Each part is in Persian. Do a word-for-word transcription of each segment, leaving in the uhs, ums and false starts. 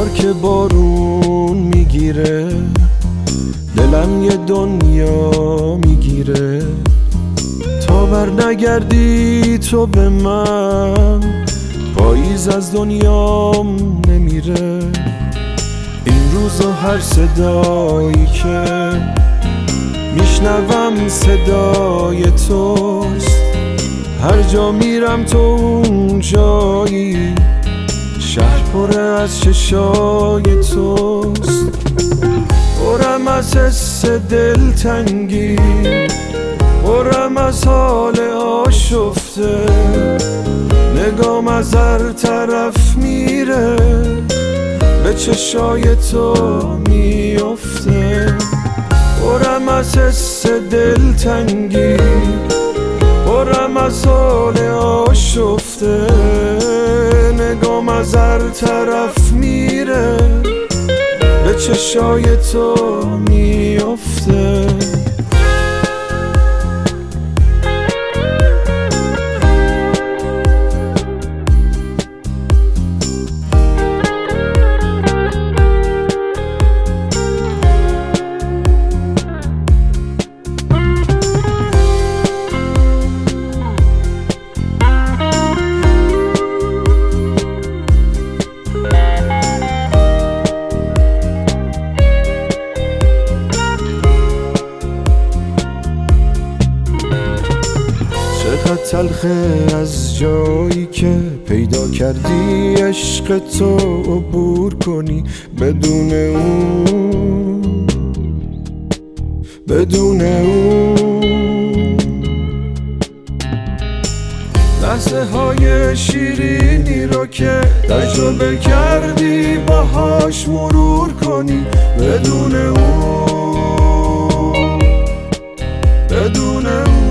که بارون میگیره دلم یه دنیا میگیره، تا بر نگردی تو به من پاییز از دنیام نمیره. این روزا هر صدایی که میشنوم صدای توست، هر جا میرم تو اون جایی، شهر پر از چشای توست. پرم از حس دلتنگی، پرم از حال آشفته، نگام از هر طرف میره به چشای تو میفته. پرم از حس دلتنگی، پرم از حال آشفته، نگام از هر طرف میره به چشای تو میفته. چقدر تلخه از جایی که پیدا کردی عشق تو عبور کنی، بدون اون بدون اون لحظه های شیرینی رو که تجربه کردی باهاش مرور کنی، بدون اون بدون اون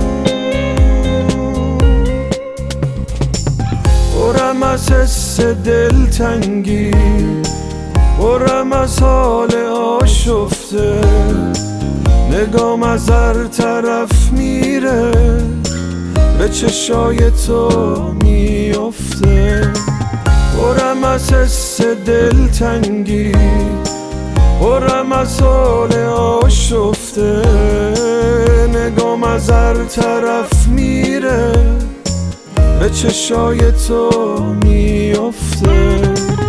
پرم از حس دلتنگی، پرم از حال آشفته، نگام از هر طرف میره به چشای تو میفته. پرم از حس دلتنگی، پرم از حال آشفته، نگام از هر طرف میره به چشای تو میفته.